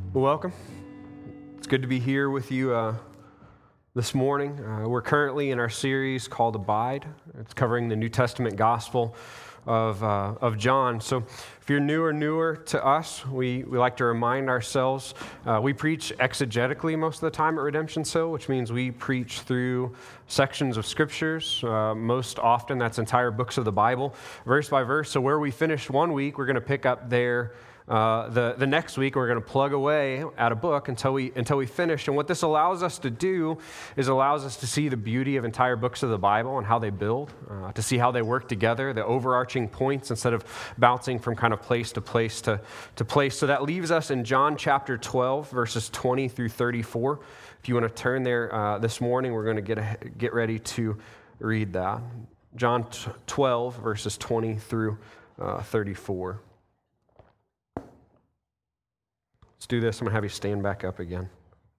Well, welcome. It's good to be here with you this morning. We're currently in our series called Abide. It's covering the New Testament gospel of John. So if you're newer to us, we like to remind ourselves, we preach exegetically most of the time at Redemption Hill, which means we preach through sections of scriptures. Most often that's entire books of the Bible, verse by verse. So where we finished one week, we're going to pick up there the next week. We're going to plug away at a book until we finish. And what this allows us to do is allows us to see the beauty of entire books of the Bible and how they build, to see how they work together, the overarching points, instead of bouncing from kind of place to place to place. So that leaves us in John chapter 12, verses 20 through 34. If you want to turn there this morning, we're going to get ready to read that. John 12, verses 20 through 34. Let's do this. I'm going to have you stand back up again.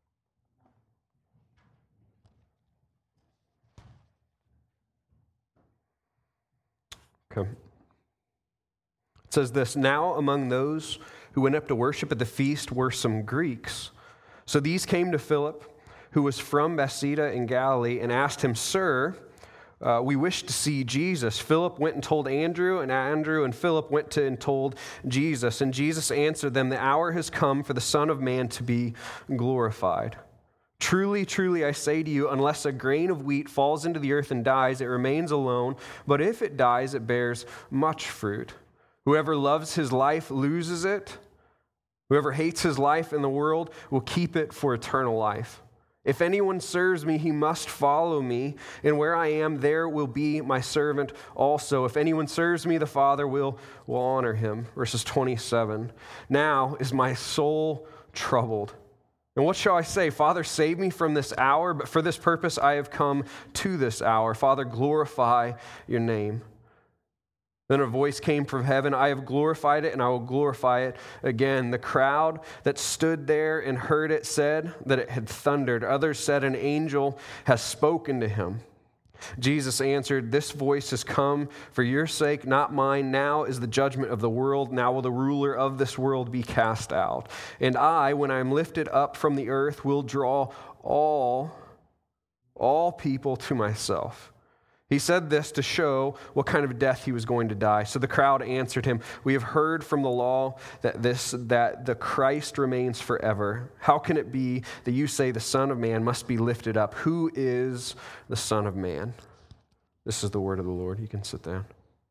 Okay. It says this, "Now among those who went up to worship at the feast were some Greeks. So these came to Philip, who was from Bethsaida in Galilee, and asked him, 'Sir, we wish to see Jesus.' Philip went and told Andrew, and Andrew and Philip went to and told Jesus. And Jesus answered them, 'The hour has come for the Son of Man to be glorified. Truly, truly, I say to you, unless a grain of wheat falls into the earth and dies, it remains alone. But if it dies, it bears much fruit. Whoever loves his life loses it. Whoever hates his life in the world will keep it for eternal life. If anyone serves me, he must follow me, and where I am, there will be my servant also. If anyone serves me, the Father will honor him." Verses 27. "Now is my soul troubled. And what shall I say? Father, save me from this hour, but for this purpose I have come to this hour. Father, glorify your name." Then a voice came from heaven, "I have glorified it, and I will glorify it again." The crowd that stood there and heard it said that it had thundered. Others said, "An angel has spoken to him." Jesus answered, "This voice has come for your sake, not mine. Now is the judgment of the world. Now will the ruler of this world be cast out. And I, when I am lifted up from the earth, will draw all people to myself." He said this to show what kind of death he was going to die. So the crowd answered him, "We have heard from the law that the Christ remains forever. How can it be that you say the Son of Man must be lifted up? Who is the Son of Man?" This is the word of the Lord. You can sit down.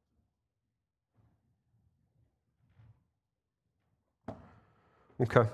Okay.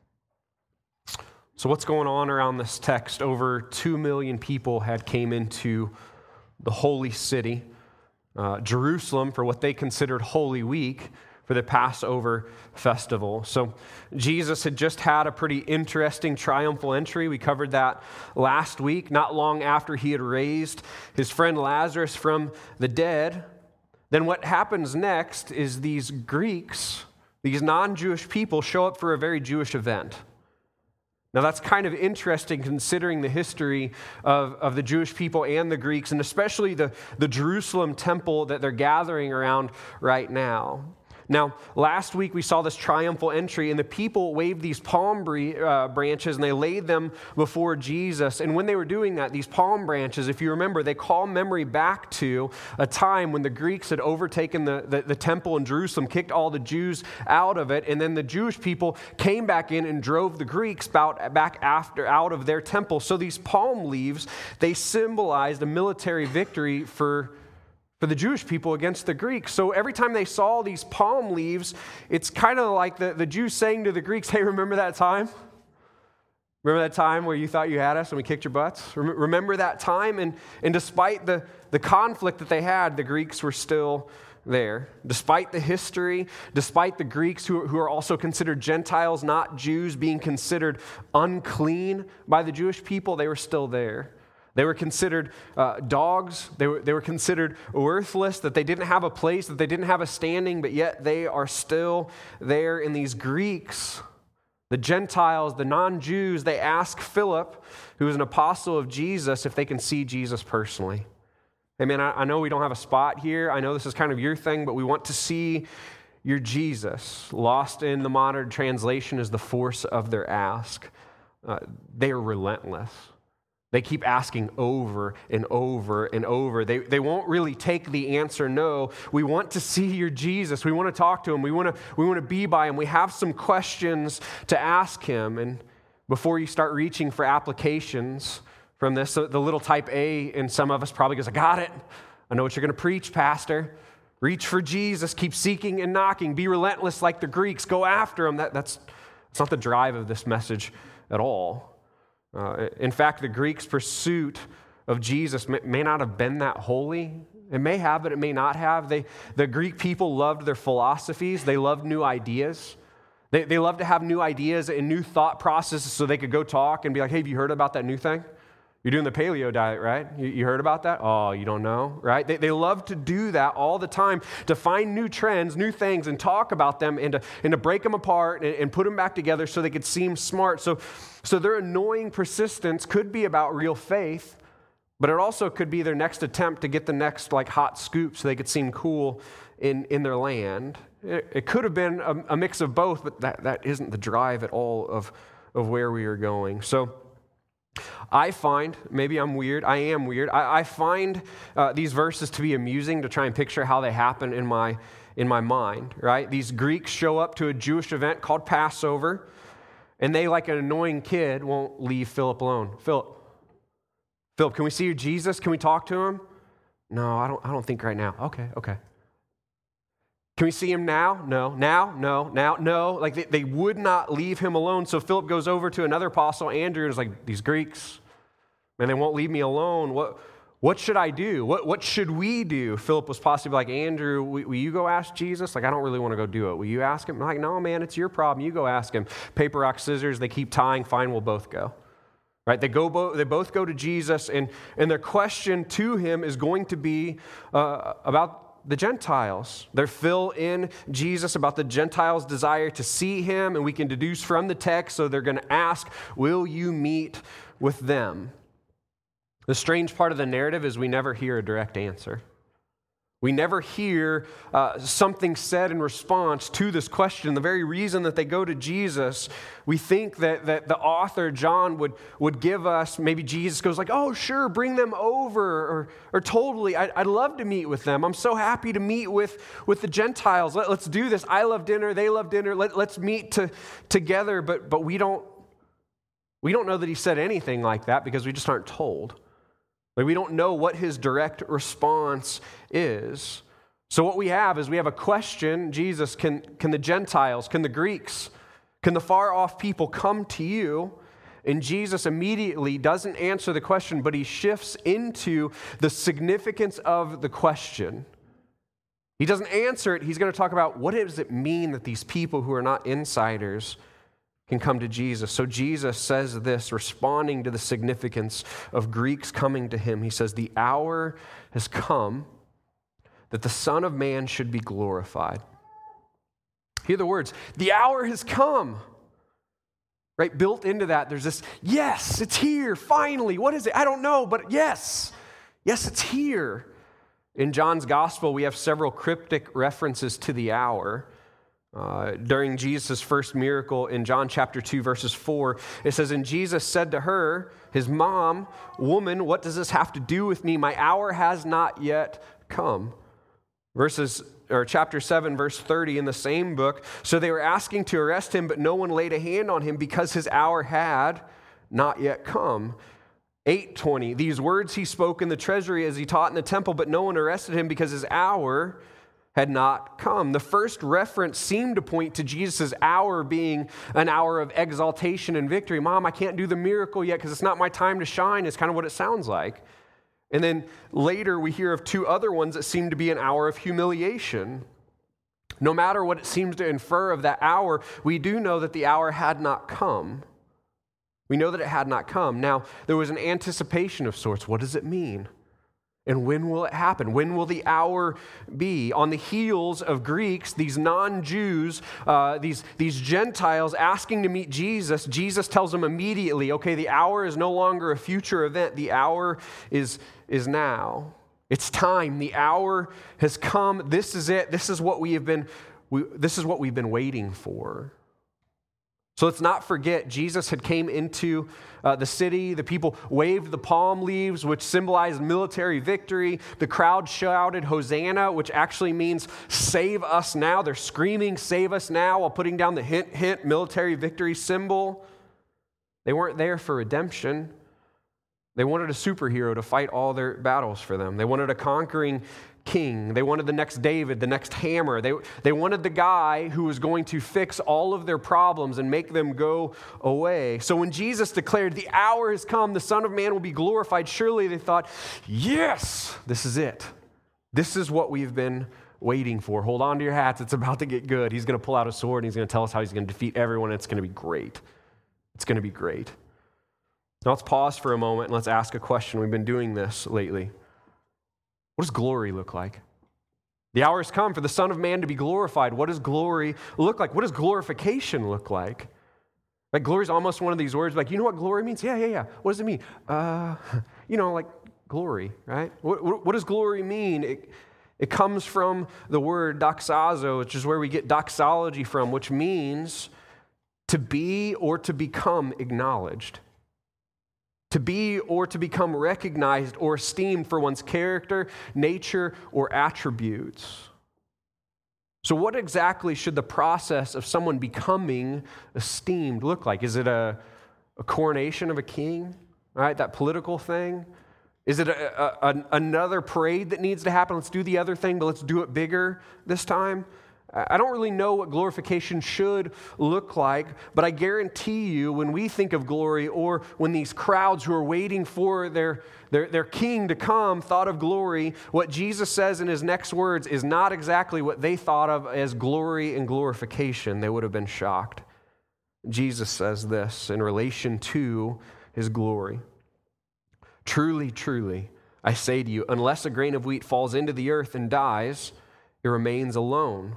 So what's going on around this text? Over 2 million people had came into the holy city, Jerusalem, for what they considered Holy Week, for the Passover festival. So Jesus had just had a pretty interesting triumphal entry. We covered that last week, not long after he had raised his friend Lazarus from the dead. Then what happens next is these Greeks, these non-Jewish people, show up for a very Jewish event. Now that's kind of interesting considering the history of the Jewish people and the Greeks, and especially the Jerusalem temple that they're gathering around right now. Now, last week we saw this triumphal entry, and the people waved these palm branches, and they laid them before Jesus. And when they were doing that, these palm branches, if you remember, they call memory back to a time when the Greeks had overtaken the temple in Jerusalem, kicked all the Jews out of it, and then the Jewish people came back in and drove the Greeks back out of their temple. So these palm leaves, they symbolized a military victory for the Jewish people against the Greeks. So every time they saw these palm leaves, it's kind of like the Jews saying to the Greeks, "Hey, remember that time? Remember that time where you thought you had us and we kicked your butts? Remember that time?" And despite the conflict that they had, the Greeks were still there. Despite the history, despite the Greeks who are also considered Gentiles, not Jews, being considered unclean by the Jewish people, they were still there. They were considered dogs. They were considered worthless, that they didn't have a place, that they didn't have a standing, but yet they are still there. In these Greeks, the Gentiles, the non-Jews, they ask Philip, who is an apostle of Jesus, if they can see Jesus personally. Hey man, I know we don't have a spot here. I know this is kind of your thing, but we want to see your Jesus. Lost in the modern translation is the force of their ask. They are relentless. They keep asking over and over and over. They won't really take the answer no. We want to see your Jesus. We want to talk to him. We want to be by him. We have some questions to ask him. And before you start reaching for applications from this, the little type A in some of us probably goes, I got it. I know what you're going to preach, Pastor. Reach for Jesus. Keep seeking and knocking. Be relentless like the Greeks. Go after him. That's not the drive of this message at all. In fact, the Greeks' pursuit of Jesus may not have been that holy. It may have, but it may not have. The Greek people loved their philosophies. They loved new ideas. They loved to have new ideas and new thought processes so they could go talk and be like, hey, have you heard about that new thing? You're doing the paleo diet, right? You heard about that? Oh, you don't know, right? They love to do that all the time, to find new trends, new things, and talk about them and to break them apart and put them back together so they could seem smart. So their annoying persistence could be about real faith, but it also could be their next attempt to get the next hot scoop so they could seem cool in their land. It could have been a mix of both, but that isn't the drive at all of where we are going. So I find, maybe I'm weird, I am weird, I find these verses to be amusing to try and picture how they happen in my mind, right? These Greeks show up to a Jewish event called Passover, and they, like an annoying kid, won't leave Philip alone. Philip, can we see your Jesus? Can we talk to him? No, I don't think right now. Okay. Can we see him now? No. Now? No. Like they would not leave him alone. So Philip goes over to another apostle, Andrew, and is like, these Greeks, man, they won't leave me alone. What should I do? What should we do? Philip was possibly like, Andrew, will you go ask Jesus? I don't really want to go do it. Will you ask him? I'm like, no, man, it's your problem. You go ask him. Paper, rock, scissors. They keep tying. Fine, we'll both go. Right? They both go to Jesus, and their question to him is going to be about the Gentiles. They're fill in Jesus about the Gentiles' desire to see him, and we can deduce from the text, so they're going to ask, will you meet with them? The strange part of the narrative is we never hear a direct answer. We never hear something said in response to this question. The very reason that they go to Jesus, we think that the author, John, would give us, maybe Jesus goes like, oh, sure, bring them over, or totally, I'd love to meet with them. I'm so happy to meet with the Gentiles. Let's do this. I love dinner. They love dinner. Let's meet together. But we don't know that he said anything like that because we just aren't told. We don't know what his direct response is. So what we have is we have a question. Jesus, can the Gentiles, can the Greeks, can the far off people come to you? And Jesus immediately doesn't answer the question, but he shifts into the significance of the question. He doesn't answer it. He's going to talk about what does it mean that these people who are not insiders can come to Jesus. So Jesus says this, responding to the significance of Greeks coming to him. He says, the hour has come that the Son of Man should be glorified. Hear the words, the hour has come. Right, built into that, there's this, yes, it's here, finally. What is it? I don't know, but yes, it's here. In John's gospel, we have several cryptic references to the hour. During Jesus' first miracle in John chapter 2, verses 4, it says, and Jesus said to her, his mom, woman, what does this have to do with me? My hour has not yet come. Chapter 7, verse 30 in the same book. So they were asking to arrest him, but no one laid a hand on him because his hour had not yet come. 8:20, these words he spoke in the treasury as he taught in the temple, but no one arrested him because his hour had not come. The first reference seemed to point to Jesus' hour being an hour of exaltation and victory. Mom, I can't do the miracle yet because it's not my time to shine, is kind of what it sounds like. And then later we hear of two other ones that seem to be an hour of humiliation. No matter what it seems to infer of that hour, we do know that the hour had not come. We know that it had not come. Now, there was an anticipation of sorts. What does it mean? And when will it happen? When will the hour be? On the heels of Greeks, these non-Jews, these Gentiles asking to meet Jesus, Jesus tells them immediately, okay, the hour is no longer a future event. The hour is now. It's time. The hour has come. This is it. This is what we have been this is what we've been waiting for. So let's not forget, Jesus had came into the city. The people waved the palm leaves, which symbolized military victory. The crowd shouted, Hosanna, which actually means save us now. They're screaming, save us now, while putting down the hint, hint, military victory symbol. They weren't there for redemption. They wanted a superhero to fight all their battles for them. They wanted a conquering king. They wanted the next David, the next hammer. They wanted the guy who was going to fix all of their problems and make them go away. So when Jesus declared, the hour has come, the Son of Man will be glorified, surely they thought, yes, this is it. This is what we've been waiting for. Hold on to your hats. It's about to get good. He's going to pull out a sword and he's going to tell us how he's going to defeat everyone. It's going to be great. It's going to be great. Now let's pause for a moment and let's ask a question. We've been doing this lately. What does glory look like? The hour has come for the Son of Man to be glorified. What does glory look like? What does glorification look like? Like, glory is almost one of these words, like, you know what glory means? Yeah. What does it mean? Like glory, right? What does glory mean? It comes from the word doxazo, which is where we get doxology from, which means to be or to become acknowledged. To be or to become recognized or esteemed for one's character, nature, or attributes. So what exactly should the process of someone becoming esteemed look like? Is it a coronation of a king, right? That political thing? Is it another parade that needs to happen? Let's do the other thing, but let's do it bigger this time. I don't really know what glorification should look like, but I guarantee you when we think of glory, or when these crowds who are waiting for their king to come thought of glory, what Jesus says in his next words is not exactly what they thought of as glory and glorification. They would have been shocked. Jesus says this in relation to his glory. Truly, truly, I say to you, unless a grain of wheat falls into the earth and dies, it remains alone.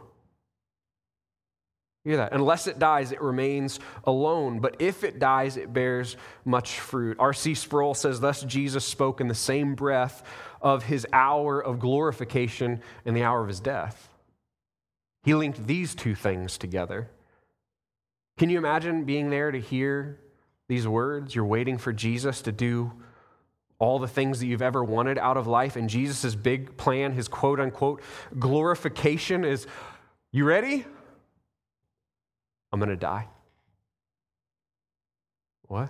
Hear that? Unless it dies, it remains alone. But if it dies, it bears much fruit. R.C. Sproul says, thus Jesus spoke in the same breath of his hour of glorification and the hour of his death. He linked these two things together. Can you imagine being there to hear these words? You're waiting for Jesus to do all the things that you've ever wanted out of life, and Jesus' big plan, his quote-unquote glorification is, you ready? I'm going to die. What?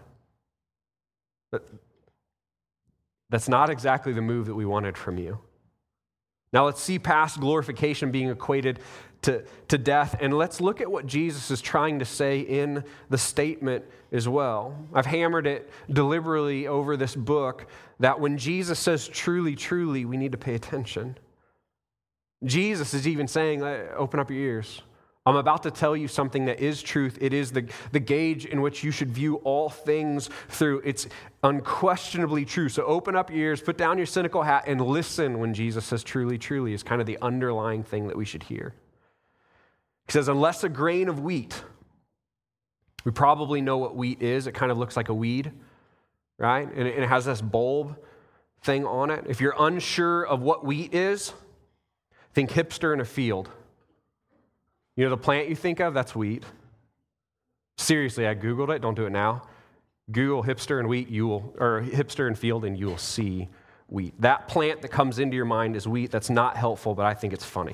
That's not exactly the move that we wanted from you. Now let's see past glorification being equated to death, and let's look at what Jesus is trying to say in the statement as well. I've hammered it deliberately over this book that when Jesus says truly, truly, we need to pay attention. Jesus is even saying, open up your ears. I'm about to tell you something that is truth. It is the gauge in which you should view all things through. It's unquestionably true. So open up your ears, put down your cynical hat, and listen when Jesus says truly, truly is kind of the underlying thing that we should hear. He says, unless a grain of wheat, we probably know what wheat is. It kind of looks like a weed, right? And it has this bulb thing on it. If you're unsure of what wheat is, think hipster in a field. You know the plant you think of? That's wheat. Seriously, I Googled it. Don't do it now. Google hipster and wheat, or hipster and field, and you will see wheat. That plant that comes into your mind is wheat. That's not helpful, but I think it's funny.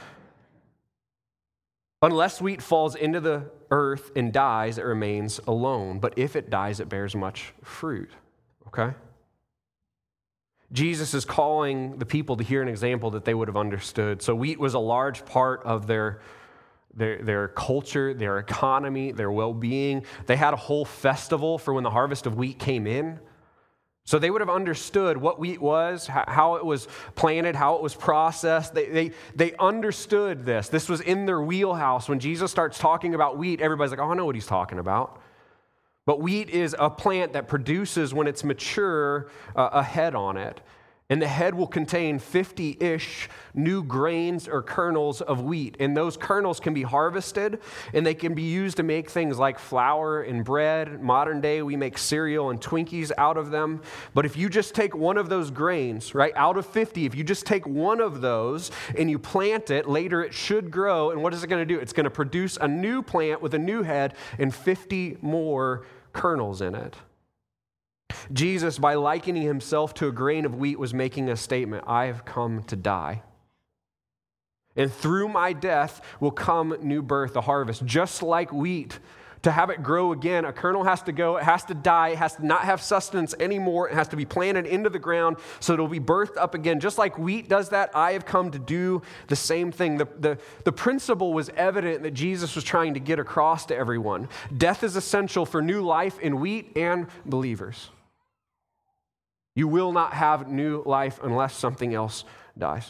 Unless wheat falls into the earth and dies, it remains alone. But if it dies, it bears much fruit. Okay? Jesus is calling the people to hear an example that they would have understood. So wheat was a large part of their culture, their economy, their well-being. They had a whole festival for when the harvest of wheat came in. So they would have understood what wheat was, how it was planted, how it was processed. They understood this. This was in their wheelhouse. When Jesus starts talking about wheat, everybody's like, oh, I know what he's talking about. But wheat is a plant that produces, when it's mature, a head on it. And the head will contain 50-ish new grains or kernels of wheat. And those kernels can be harvested, and they can be used to make things like flour and bread. Modern day, we make cereal and Twinkies out of them. But if you just take one of those grains, right, out of 50, if you just take one of those and you plant it, later it should grow. And what is it going to do? It's going to produce a new plant with a new head and 50 more kernels in it. Jesus, by likening himself to a grain of wheat, was making a statement: I have come to die. And through my death will come new birth, a harvest. Just like wheat, to have it grow again, a kernel has to go, it has to die, it has to not have sustenance anymore, it has to be planted into the ground so it'll be birthed up again. Just like wheat does that, I have come to do the same thing. The principle was evident that Jesus was trying to get across to everyone. Death is essential for new life in wheat and believers. You will not have new life unless something else dies.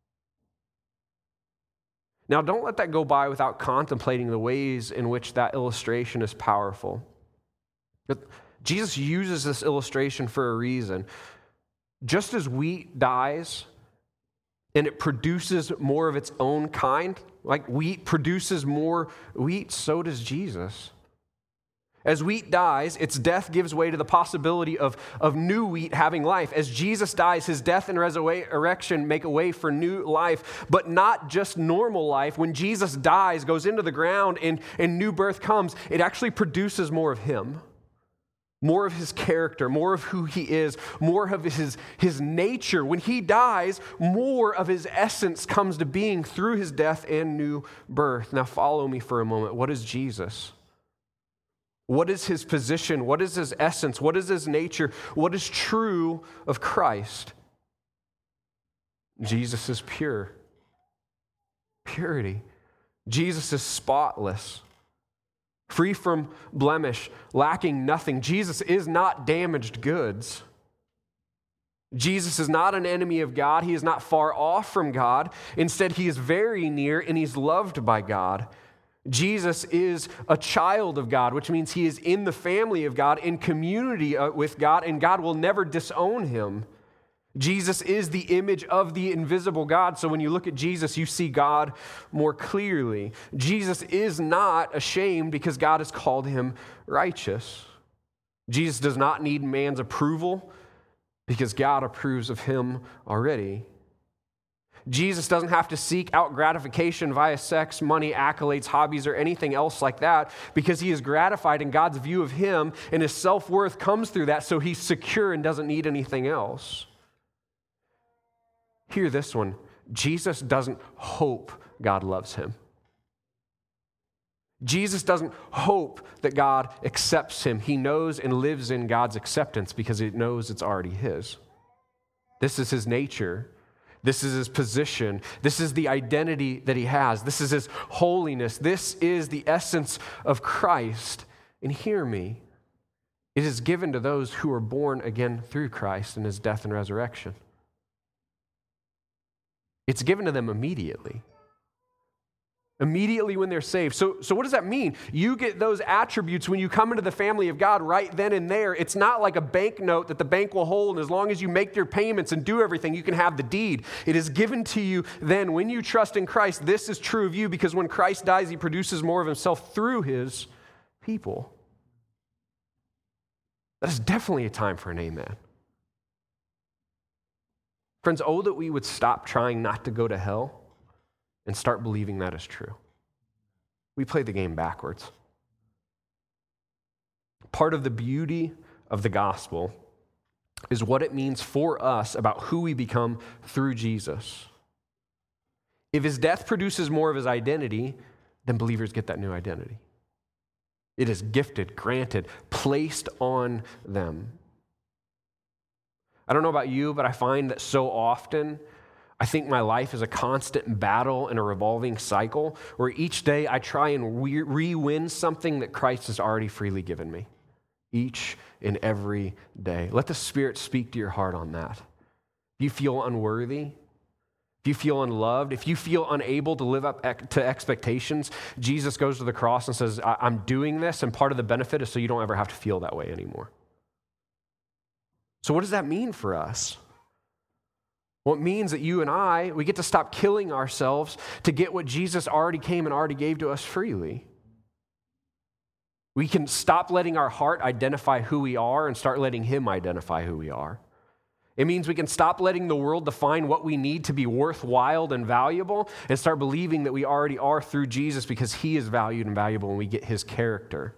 Now, don't let that go by without contemplating the ways in which that illustration is powerful. Jesus uses this illustration for a reason. Just as wheat dies and it produces more of its own kind, like wheat produces more wheat, so does Jesus. As wheat dies, its death gives way to the possibility of new wheat having life. As Jesus dies, his death and resurrection make a way for new life, but not just normal life. When Jesus dies, goes into the ground, and new birth comes, it actually produces more of him, more of his character, more of who he is, more of his nature. When he dies, more of his essence comes to being through his death and new birth. Now follow me for a moment. What is Jesus? What is his position? What is his essence? What is his nature? What is true of Christ? Jesus is pure. Purity. Jesus is spotless, free from blemish, lacking nothing. Jesus is not damaged goods. Jesus is not an enemy of God. He is not far off from God. Instead, he is very near and he's loved by God. Jesus is a child of God, which means he is in the family of God, in community with God, and God will never disown him. Jesus is the image of the invisible God, so when you look at Jesus, you see God more clearly. Jesus is not ashamed because God has called him righteous. Jesus does not need man's approval because God approves of him already. Jesus doesn't have to seek out gratification via sex, money, accolades, hobbies, or anything else like that because he is gratified in God's view of him, and his self-worth comes through that, so he's secure and doesn't need anything else. Hear this one. Jesus doesn't hope God loves him. Jesus doesn't hope that God accepts him. He knows and lives in God's acceptance because he knows it's already his. This is his nature. This is his position. This is the identity that he has. This is his holiness. This is the essence of Christ. And hear me, it is given to those who are born again through Christ and his death and resurrection. It's given to them immediately. Immediately when they're saved. So what does that mean? You get those attributes when you come into the family of God right then and there. It's not like a bank note that the bank will hold, and as long as you make your payments and do everything, you can have the deed. It is given to you then when you trust in Christ. This is true of you because when Christ dies, he produces more of himself through his people. That is definitely a time for an amen. Friends, oh, that we would stop trying not to go to hell and start believing that is true. We play the game backwards. Part of the beauty of the gospel is what it means for us about who we become through Jesus. If his death produces more of his identity, then believers get that new identity. It is gifted, granted, placed on them. I don't know about you, but I find that so often I think my life is a constant battle and a revolving cycle where each day I try and re-win something that Christ has already freely given me. Each and every day. Let the Spirit speak to your heart on that. If you feel unworthy, if you feel unloved, if you feel unable to live up to expectations, Jesus goes to the cross and says, I'm doing this, and part of the benefit is so you don't ever have to feel that way anymore. So what does that mean for us? Well, it means that you and we get to stop killing ourselves to get what Jesus already came and already gave to us freely. We can stop letting our heart identify who we are and start letting Him identify who we are. It means we can stop letting the world define what we need to be worthwhile and valuable and start believing that we already are through Jesus because He is valued and valuable and we get His character.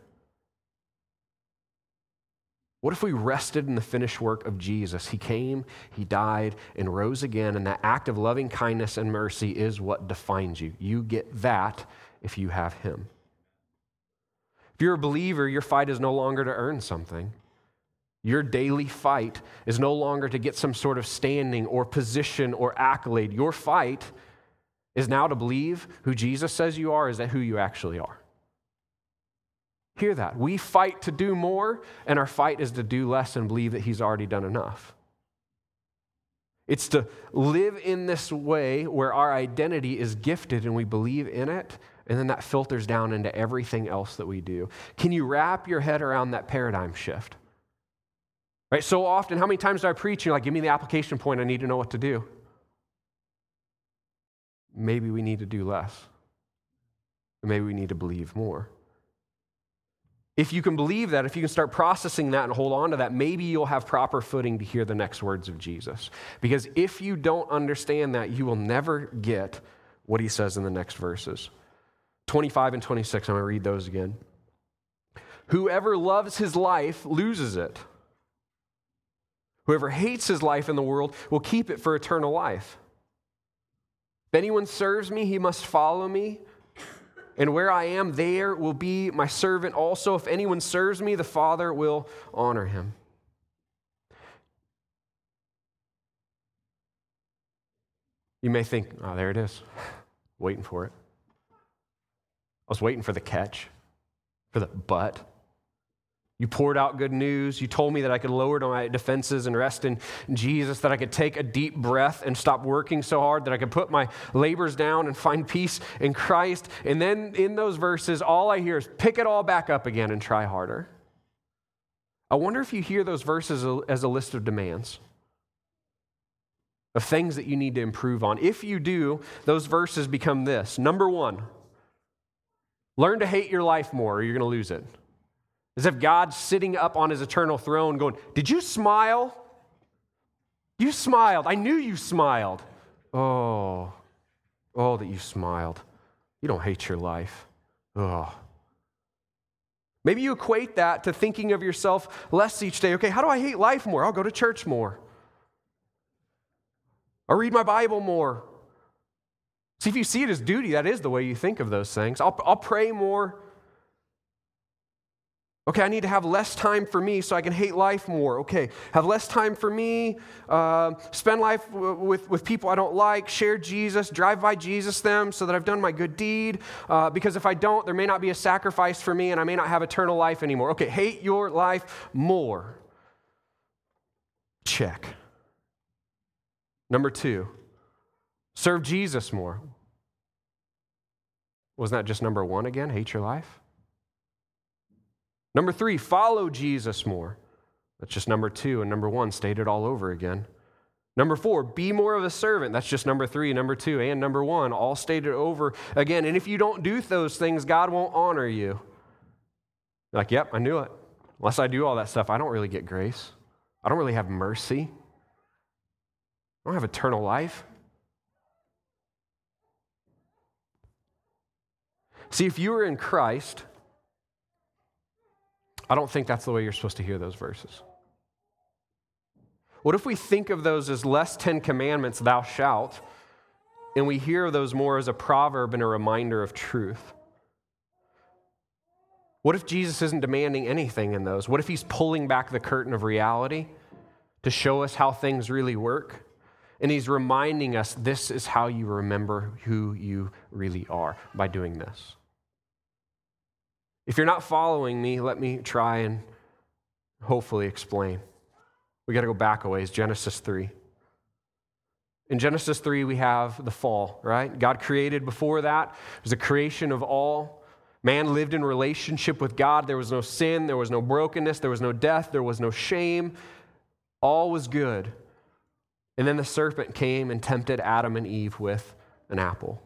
What if we rested in the finished work of Jesus? He came, He died, and rose again, and that act of loving kindness and mercy is what defines you. You get that if you have Him. If you're a believer, your fight is no longer to earn something. Your daily fight is no longer to get some sort of standing or position or accolade. Your fight is now to believe who Jesus says you are is that who you actually are. Hear that. We fight to do more, and our fight is to do less and believe that He's already done enough. It's to live in this way where our identity is gifted and we believe in it, and then that filters down into everything else that we do. Can you wrap your head around that paradigm shift? Right? So often, how many times do I preach? You're like, give me the application point. I need to know what to do. Maybe we need to do less. Maybe we need to believe more. If you can believe that, if you can start processing that and hold on to that, maybe you'll have proper footing to hear the next words of Jesus. Because if you don't understand that, you will never get what He says in the next verses. 25 and 26, I'm going to read those again. Whoever loves his life loses it. Whoever hates his life in the world will keep it for eternal life. If anyone serves me, he must follow me. And where I am, there will be my servant also. If anyone serves me, the Father will honor him. You may think, oh, there it is. Waiting for it. I was waiting for the catch, for the but. You poured out good news. You told me that I could lower my defenses and rest in Jesus, that I could take a deep breath and stop working so hard, that I could put my labors down and find peace in Christ. And then in those verses, all I hear is pick it all back up again and try harder. I wonder if you hear those verses as a list of demands, of things that you need to improve on. If you do, those verses become this. Number one, learn to hate your life more or you're going to lose it. As if God's sitting up on His eternal throne going, did you smile? You smiled. I knew you smiled. Oh, that you smiled. You don't hate your life. Oh. Maybe you equate that to thinking of yourself less each day. Okay, how do I hate life more? I'll go to church more. I'll read my Bible more. See, if you see it as duty, that is the way you think of those things. I'll pray more. Okay, I need to have less time for me so I can hate life more. Okay, have less time for me, spend life with people I don't like, share Jesus, drive by Jesus them so that I've done my good deed. Because if I don't, there may not be a sacrifice for me and I may not have eternal life anymore. Okay, hate your life more. Check. Number two, serve Jesus more. Wasn't that just number one again? Hate your life? Number three, follow Jesus more. That's just number two, and number one, stated all over again. Number four, be more of a servant. That's just number three, number two, and number one, all stated over again. And if you don't do those things, God won't honor you. You're like, yep, I knew it. Unless I do all that stuff, I don't really get grace. I don't really have mercy. I don't have eternal life. See, if you are in Christ, I don't think that's the way you're supposed to hear those verses. What if we think of those as less 10 commandments, thou shalt, and we hear those more as a proverb and a reminder of truth? What if Jesus isn't demanding anything in those? What if He's pulling back the curtain of reality to show us how things really work? And He's reminding us this is how you remember who you really are, by doing this. If you're not following me, let me try and hopefully explain. We got to go back a ways, Genesis 3. In Genesis 3, we have the fall, right? God created before that. It was a creation of all. Man lived in relationship with God. There was no sin. There was no brokenness. There was no death. There was no shame. All was good. And then the serpent came and tempted Adam and Eve with an apple.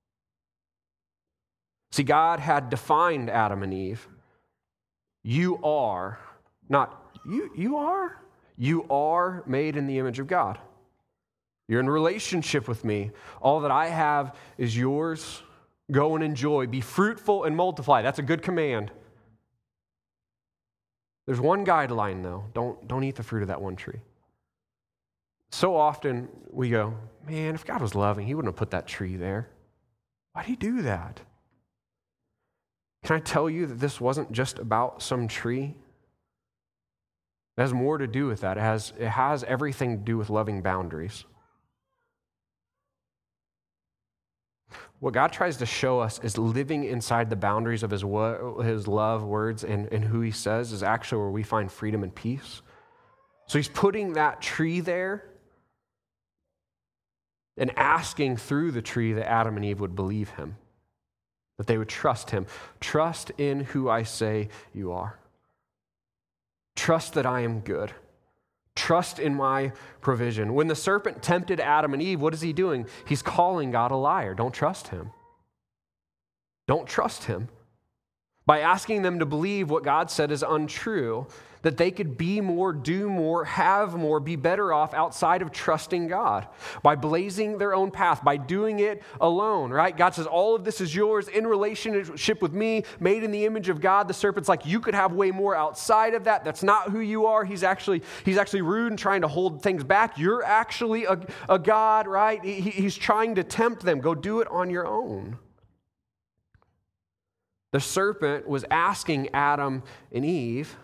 See, God had defined Adam and Eve. You are, not you are. You are made in the image of God. You're in relationship with me. All that I have is yours. Go and enjoy. Be fruitful and multiply. That's a good command. There's one guideline, though. Don't eat the fruit of that one tree. So often we go, man, if God was loving, he wouldn't have put that tree there. Why'd he do that? Can I tell you that this wasn't just about some tree? It has more to do with that. It has everything to do with loving boundaries. What God tries to show us is living inside the boundaries of his love, words, and who he says is actually where we find freedom and peace. So he's putting that tree there and asking through the tree that Adam and Eve would believe him, that they would trust him. Trust in who I say you are. Trust that I am good. Trust in my provision. When the serpent tempted Adam and Eve, what is he doing? He's calling God a liar. Don't trust him. Don't trust him. By asking them to believe what God said is untrue, that they could be more, do more, have more, be better off outside of trusting God. By blazing their own path, by doing it alone, right? God says, all of this is yours in relationship with me, made in the image of God. The serpent's like, you could have way more outside of that. That's not who you are. He's actually rude and trying to hold things back. You're actually a God, right? He's trying to tempt them. Go do it on your own. The serpent was asking Adam and Eve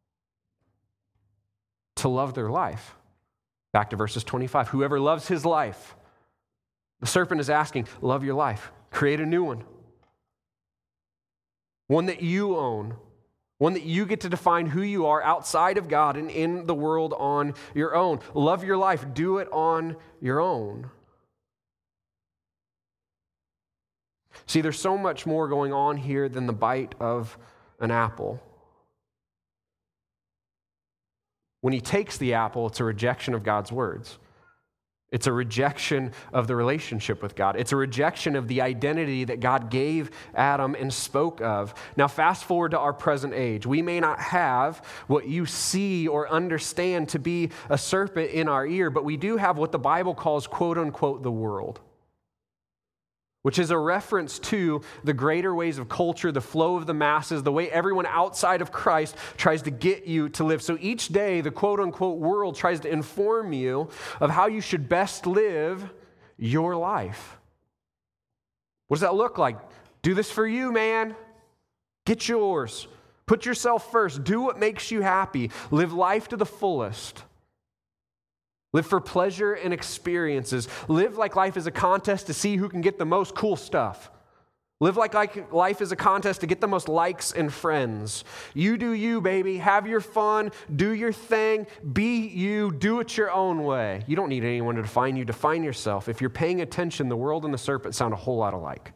to love their life. Back to verses 25. Whoever loves his life. The serpent is asking, love your life. Create a new one. One that you own. One that you get to define who you are outside of God and in the world on your own. Love your life. Do it on your own. See, there's so much more going on here than the bite of an apple. When he takes the apple, it's a rejection of God's words. It's a rejection of the relationship with God. It's a rejection of the identity that God gave Adam and spoke of. Now, fast forward to our present age. We may not have what you see or understand to be a serpent in our ear, but we do have what the Bible calls, quote unquote, the world, which is a reference to the greater ways of culture, the flow of the masses, the way everyone outside of Christ tries to get you to live. So each day, the quote-unquote world tries to inform you of how you should best live your life. What does that look like? Do this for you, man. Get yours. Put yourself first. Do what makes you happy. Live life to the fullest. Live for pleasure and experiences. Live like life is a contest to see who can get the most cool stuff. Live like life is a contest to get the most likes and friends. You do you, baby. Have your fun. Do your thing. Be you. Do it your own way. You don't need anyone to define you. Define yourself. If you're paying attention, the world and the serpent sound a whole lot alike.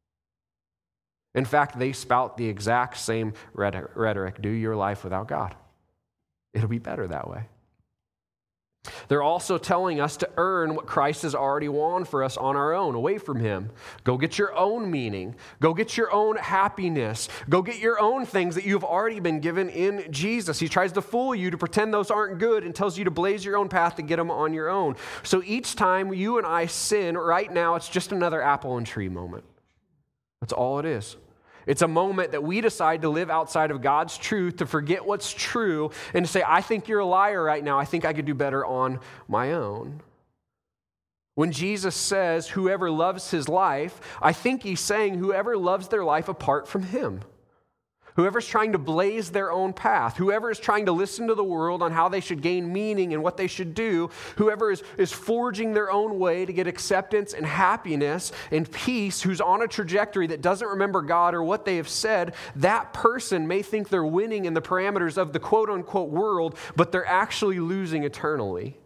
In fact, they spout the exact same rhetoric. Do your life without God. It'll be better that way. They're also telling us to earn what Christ has already won for us on our own, away from him. Go get your own meaning. Go get your own happiness. Go get your own things that you've already been given in Jesus. He tries to fool you to pretend those aren't good and tells you to blaze your own path to get them on your own. So each time you and I sin, right now, it's just another apple and tree moment. That's all it is. It's a moment that we decide to live outside of God's truth, to forget what's true, and to say, I think you're a liar right now. I think I could do better on my own. When Jesus says, whoever loves his life, I think he's saying whoever loves their life apart from him. Whoever's trying to blaze their own path, whoever is trying to listen to the world on how they should gain meaning and what they should do, whoever is forging their own way to get acceptance and happiness and peace, who's on a trajectory that doesn't remember God or what they have said, that person may think they're winning in the parameters of the quote-unquote world, but they're actually losing eternally.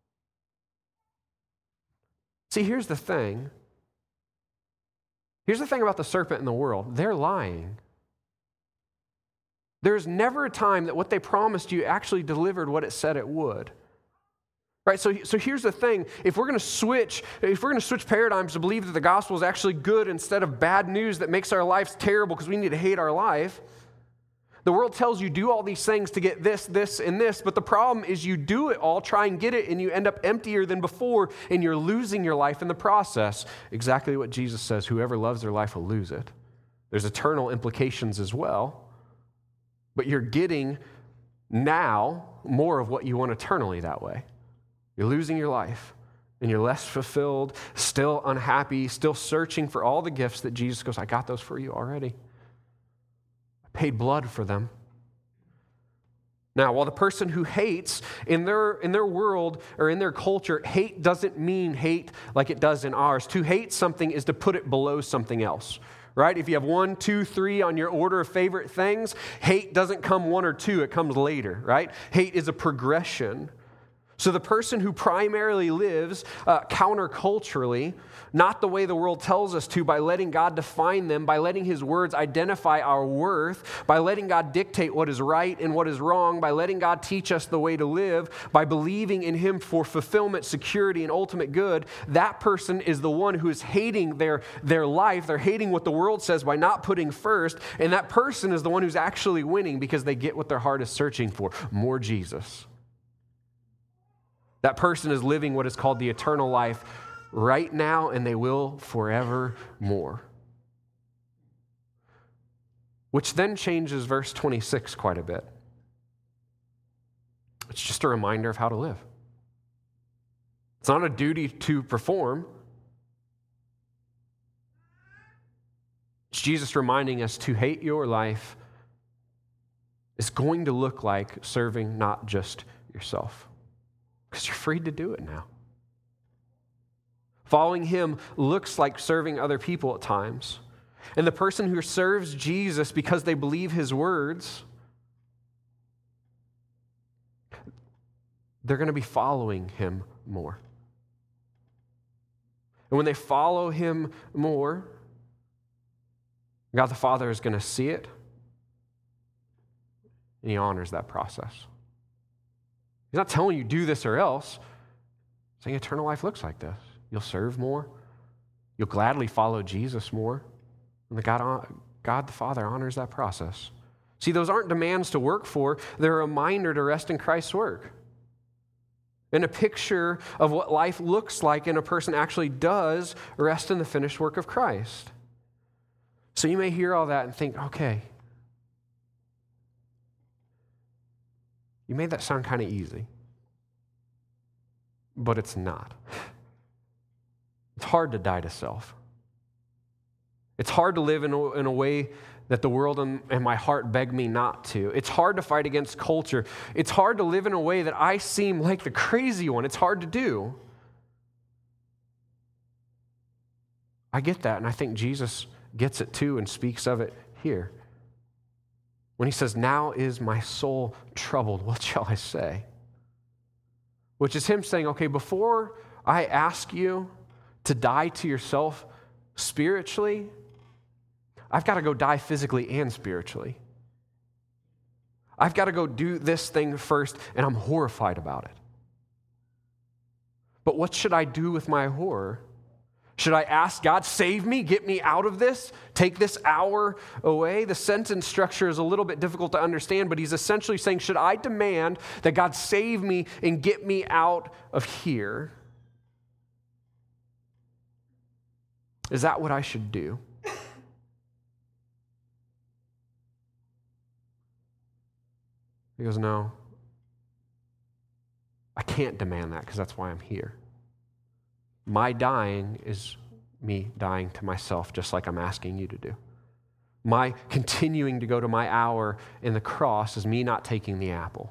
See, here's the thing. Here's the thing about the serpent and the world. They're lying. There's never a time that what they promised you actually delivered what it said it would. Right, so here's the thing. If we're going to switch paradigms to believe that the gospel is actually good instead of bad news that makes our lives terrible because we need to hate our life, the world tells you do all these things to get this, this, and this, but the problem is you do it all, try and get it, and you end up emptier than before, and you're losing your life in the process. Exactly what Jesus says, whoever loves their life will lose it. There's eternal implications as well, but you're getting now more of what you want eternally that way. You're losing your life, and you're less fulfilled, still unhappy, still searching for all the gifts that Jesus goes, I got those for you already. I paid blood for them. Now, while the person who hates in their world or in their culture, hate doesn't mean hate like it does in ours. To hate something is to put it below something else. Right? If you have 1, 2, 3 on your order of favorite things, hate doesn't come 1 or 2, it comes later, right? Hate is a progression. So the person who primarily lives counterculturally, not the way the world tells us to, by letting God define them, by letting His words identify our worth, by letting God dictate what is right and what is wrong, by letting God teach us the way to live, by believing in Him for fulfillment, security, and ultimate good, that person is the one who is hating their life. They're hating what the world says by not putting first, and that person is the one who's actually winning because they get what their heart is searching for, more Jesus. That person is living what is called the eternal life right now, and they will forevermore. Which then changes verse 26 quite a bit. It's just a reminder of how to live. It's not a duty to perform. It's Jesus reminding us to hate your life is going to look like serving not just yourself. Because you're free to do it now. Following Him looks like serving other people at times. And the person who serves Jesus because they believe His words, they're going to be following Him more. And when they follow Him more, God the Father is going to see it, and He honors that process. He's not telling you do this or else. He's saying eternal life looks like this. You'll serve more. You'll gladly follow Jesus more. And God the Father honors that process. See, those aren't demands to work for. They're a reminder to rest in Christ's work. And a picture of what life looks like and a person actually does rest in the finished work of Christ. So you may hear all that and think, okay, you made that sound kind of easy, but it's not. It's hard to die to self. It's hard to live in a way that the world and my heart beg me not to. It's hard to fight against culture. It's hard to live in a way that I seem like the crazy one. It's hard to do. I get that, and I think Jesus gets it too and speaks of it here. When He says, now is my soul troubled, what shall I say? Which is Him saying, okay, before I ask you to die to yourself spiritually, I've got to go die physically and spiritually. I've got to go do this thing first, and I'm horrified about it. But what should I do with my horror? Should I ask God, save me, get me out of this, take this hour away? The sentence structure is a little bit difficult to understand, but He's essentially saying, should I demand that God save me and get me out of here? Is that what I should do? He goes, no, I can't demand that because that's why I'm here. My dying is me dying to myself, just like I'm asking you to do. My continuing to go to my hour in the cross is me not taking the apple.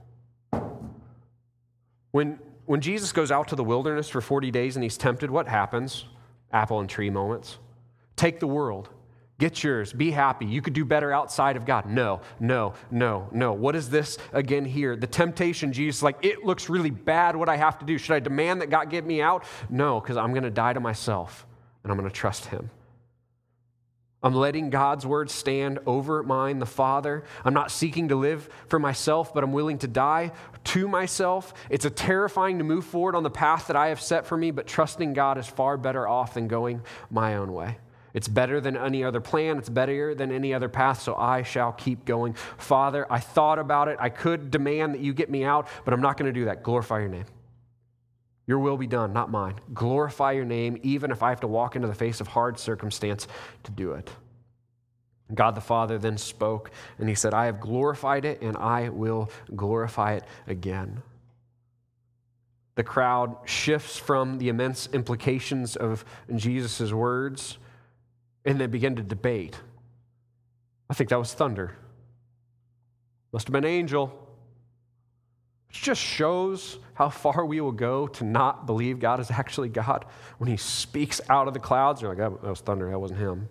When Jesus goes out to the wilderness for 40 days and He's tempted, what happens? Apple and tree moments. Take the world. Get yours. Be happy. You could do better outside of God. No. What is this again here? The temptation, Jesus, like, it looks really bad what I have to do. Should I demand that God get me out? No, because I'm going to die to myself, and I'm going to trust Him. I'm letting God's word stand over mine, the Father. I'm not seeking to live for myself, but I'm willing to die to myself. It's terrifying to move forward on the path that I have set for me, but trusting God is far better off than going my own way. It's better than any other plan. It's better than any other path, so I shall keep going. Father, I thought about it. I could demand that you get me out, but I'm not going to do that. Glorify your name. Your will be done, not mine. Glorify your name, even if I have to walk into the face of hard circumstance to do it. God the Father then spoke, and he said, I have glorified it, and I will glorify it again. The crowd shifts from the immense implications of Jesus' words, and they begin to debate. I think that was thunder. Must have been an angel. It just shows how far we will go to not believe God is actually God. When he speaks out of the clouds, you're like, that was thunder, that wasn't him.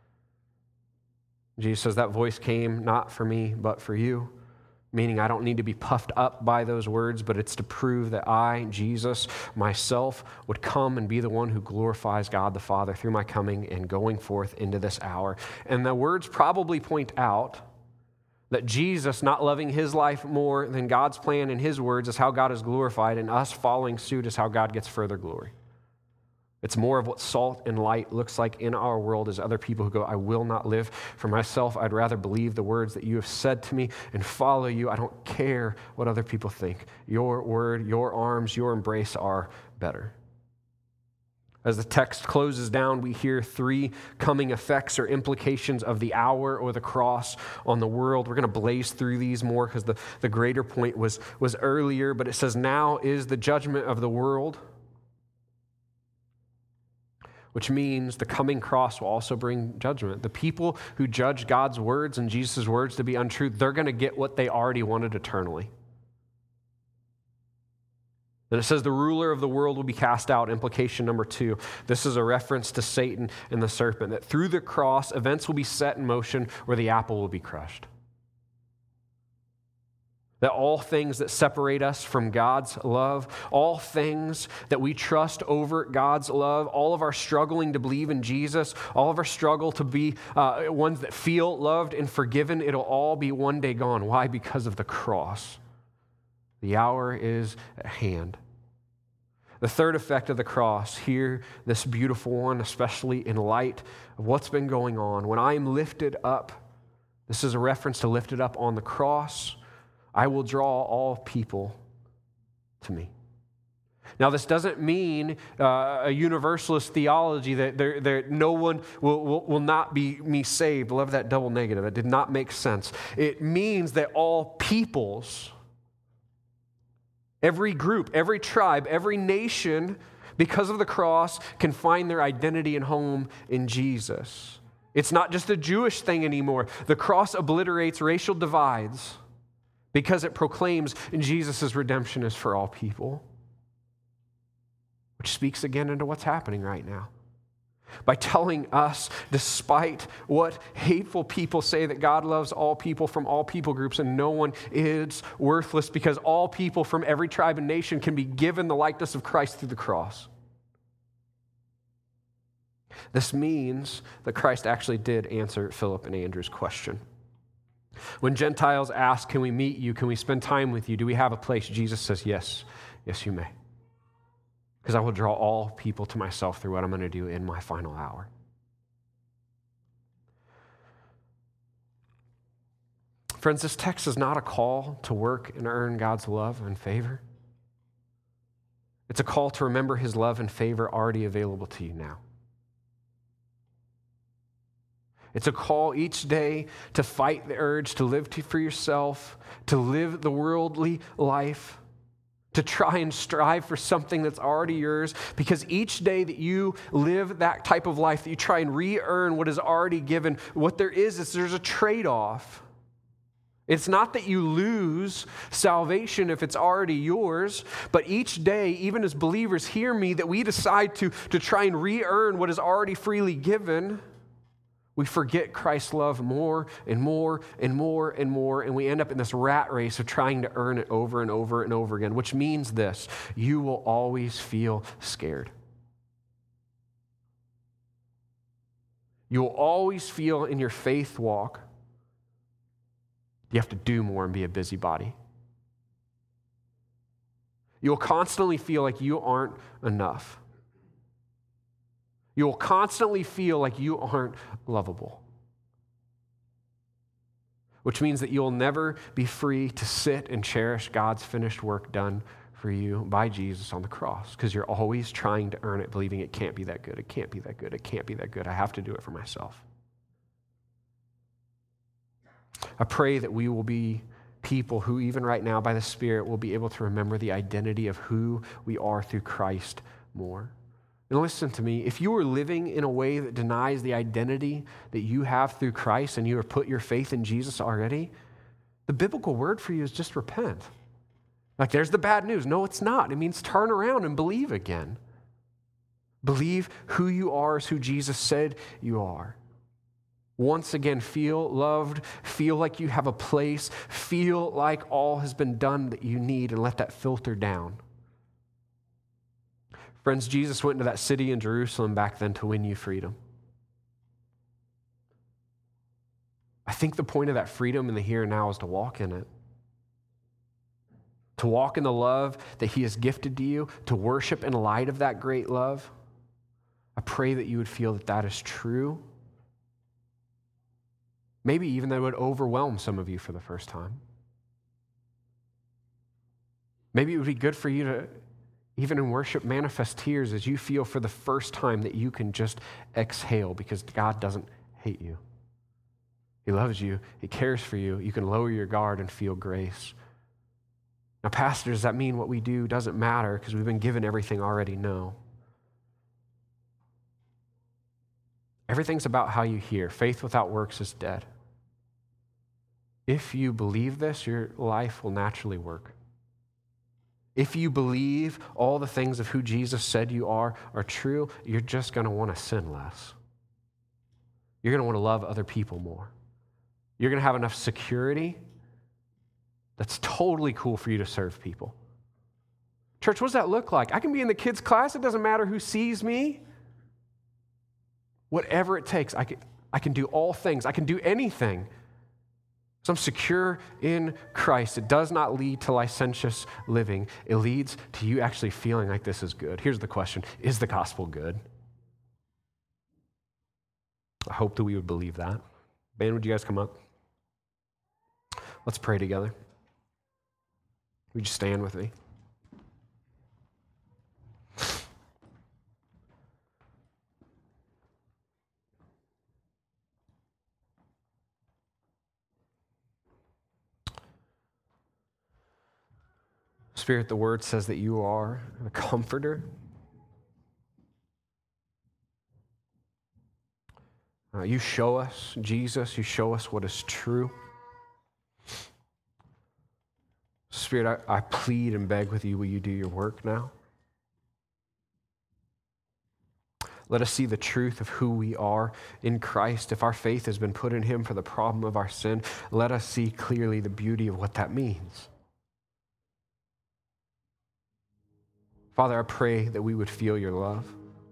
Jesus says, that voice came not for me, but for you. Meaning I don't need to be puffed up by those words, but it's to prove that I, Jesus, myself, would come and be the one who glorifies God the Father through my coming and going forth into this hour. And the words probably point out that Jesus not loving his life more than God's plan and his words is how God is glorified, and us following suit is how God gets further glory. It's more of what salt and light looks like in our world as other people who go, I will not live for myself. I'd rather believe the words that you have said to me and follow you. I don't care what other people think. Your word, your arms, your embrace are better. As the text closes down, we hear three coming effects or implications of the hour or the cross on the world. We're going to blaze through these more because the greater point was earlier, but it says, now is the judgment of the world, which means the coming cross will also bring judgment. The people who judge God's words and Jesus' words to be untrue, they're going to get what they already wanted eternally. Then it says the ruler of the world will be cast out. Implication number 2. This is a reference to Satan and the serpent, that through the cross, events will be set in motion where the apple will be crushed. That all things that separate us from God's love, all things that we trust over God's love, all of our struggling to believe in Jesus, all of our struggle to be ones that feel loved and forgiven, it'll all be one day gone. Why? Because of the cross. The hour is at hand. The third effect of the cross, here, this beautiful one, especially in light of what's been going on. When I am lifted up, this is a reference to lifted up on the cross, I will draw all people to me. Now, this doesn't mean a universalist theology that no one will not be me saved. Love that double negative. That did not make sense. It means that all peoples, every group, every tribe, every nation, because of the cross, can find their identity and home in Jesus. It's not just a Jewish thing anymore. The cross obliterates racial divides because it proclaims Jesus' redemption is for all people, which speaks again into what's happening right now. By telling us, despite what hateful people say, that God loves all people from all people groups and no one is worthless, because all people from every tribe and nation can be given the likeness of Christ through the cross. This means that Christ actually did answer Philip and Andrew's question. When Gentiles ask, can we meet you? Can we spend time with you? Do we have a place? Jesus says, yes, you may. Because I will draw all people to myself through what I'm going to do in my final hour. Friends, this text is not a call to work and earn God's love and favor. It's a call to remember his love and favor already available to you now. It's a call each day to fight the urge to live for yourself, to live the worldly life, to try and strive for something that's already yours, because each day that you live that type of life, that you try and re-earn what is already given, what there is there's a trade-off. It's not that you lose salvation if it's already yours, but each day, even as believers, hear me, that we decide to try and re-earn what is already freely given, we forget Christ's love more and more and more and more, and we end up in this rat race of trying to earn it over and over and over again, which means this: you will always feel scared. You will always feel in your faith walk you have to do more and be a busybody. You'll constantly feel like you aren't enough. You'll constantly feel like you aren't lovable. Which means that you'll never be free to sit and cherish God's finished work done for you by Jesus on the cross, because you're always trying to earn it, believing it can't be that good, it can't be that good, it can't be that good. I have to do it for myself. I pray that we will be people who, even right now, by the Spirit, will be able to remember the identity of who we are through Christ more. And listen to me, if you are living in a way that denies the identity that you have through Christ and you have put your faith in Jesus already, the biblical word for you is just repent. Like, there's the bad news. No, it's not. It means turn around and believe again. Believe who you are is who Jesus said you are. Once again, feel loved, feel like you have a place, feel like all has been done that you need, and let that filter down. Friends, Jesus went into that city in Jerusalem back then to win you freedom. I think the point of that freedom in the here and now is to walk in it. To walk in the love that he has gifted to you, to worship in light of that great love. I pray that you would feel that that is true. Maybe even that would overwhelm some of you for the first time. Maybe it would be good for you to, even in worship, manifest tears as you feel for the first time that you can just exhale because God doesn't hate you. He loves you. He cares for you. You can lower your guard and feel grace. Now, pastor, does that mean what we do doesn't matter because we've been given everything already? No. Everything's about how you hear. Faith without works is dead. If you believe this, your life will naturally work. If you believe all the things of who Jesus said you are true, you're just going to want to sin less. You're going to want to love other people more. You're going to have enough security that's totally cool for you to serve people. Church, what does that look like? I can be in the kids' class. It doesn't matter who sees me. Whatever it takes, I can do all things. I can do anything. So I'm secure in Christ. It does not lead to licentious living. It leads to you actually feeling like this is good. Here's the question. Is the gospel good? I hope that we would believe that. Band, would you guys come up? Let's pray together. Would you stand with me? Spirit, the word says that you are a comforter. You show us, Jesus, you show us what is true. Spirit, I plead and beg with you, will you do your work now? Let us see the truth of who we are in Christ. If our faith has been put in him for the problem of our sin, let us see clearly the beauty of what that means. Father, I pray that we would feel your love.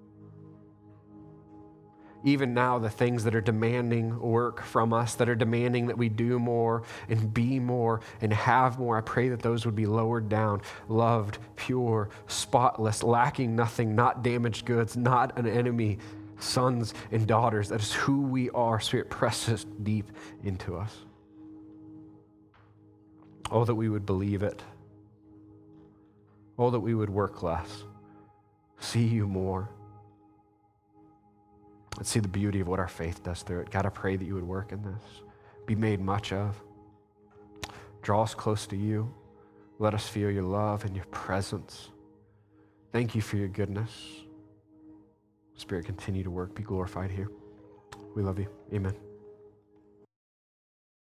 Even now, the things that are demanding work from us, that are demanding that we do more and be more and have more, I pray that those would be lowered down, loved, pure, spotless, lacking nothing, not damaged goods, not an enemy, sons and daughters. That is who we are. Spirit, press us deep into us. Oh, that we would believe it. Oh, that we would work less, see you more. Let's see the beauty of what our faith does through it. God, I pray that you would work in this, be made much of. Draw us close to you. Let us feel your love and your presence. Thank you for your goodness. Spirit, continue to work. Be glorified here. We love you. Amen.